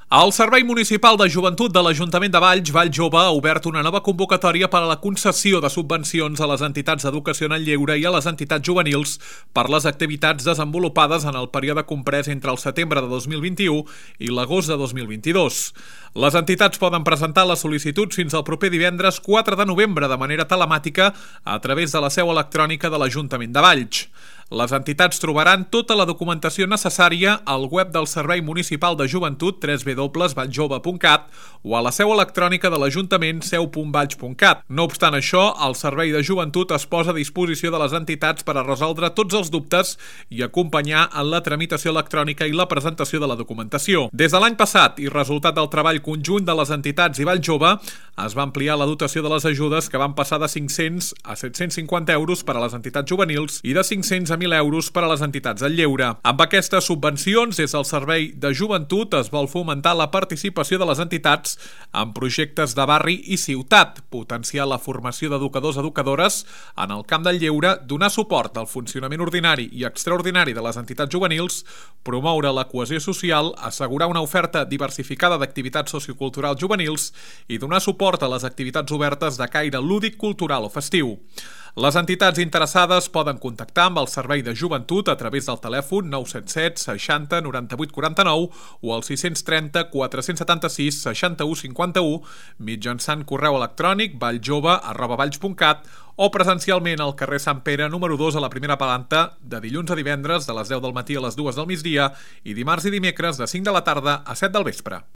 El Servei Municipal de Joventut de l'Ajuntament de Valls, Valljove, ha obert una nova convocatòria per a la concessió de subvencions a les entitats d'educació en el lleure i a les entitats juvenils per les activitats desenvolupades en el període comprès entre el setembre de 2021 i l'agost de 2022. Les entitats poden presentar les sol·licituds fins al proper divendres 4 de novembre de manera telemàtica a través de la seu electrònica de l'Ajuntament de Valls. Les entitats trobaran tota la documentació necessària al web del Servei Municipal de Joventut www.valljove.cat o a la seu electrònica de l'Ajuntament seu.valls.cat. No obstant això, el Servei de Joventut es posa a disposició de les entitats per a resoldre tots els dubtes i acompanyar en la tramitació electrònica i la presentació de la documentació. Des de l'any passat i resultat del treball conjunt de les entitats i Valljove, es va ampliar la dotació de les ajudes que van passar de 500 a 750 euros per a les entitats juvenils i de 500 a 1.000 euros per a les entitats del lleure. Amb aquestes subvencions, des del Servei de Joventut es vol fomentar la participació de les entitats en projectes de barri i ciutat, potenciar la formació d'educadors-educadores en el camp del lleure, donar suport al funcionament ordinari i extraordinari de les entitats juvenils, promoure la cohesió social, assegurar una oferta diversificada d'activitats socioculturals juvenils i donar suport a les activitats obertes de caire lúdic, cultural o festiu. Les entitats interessades poden contactar amb el Servei de Joventut a través del telèfon 977 60 98 49 o al 630 476 61 51 mitjançant correu electrònic valljove@valls.cat o presencialment al carrer Sant Pere número 2 a la primera planta de dilluns a divendres de les 10 del matí a les 2 del migdia i dimarts i dimecres de 5 de la tarda a 7 del vespre.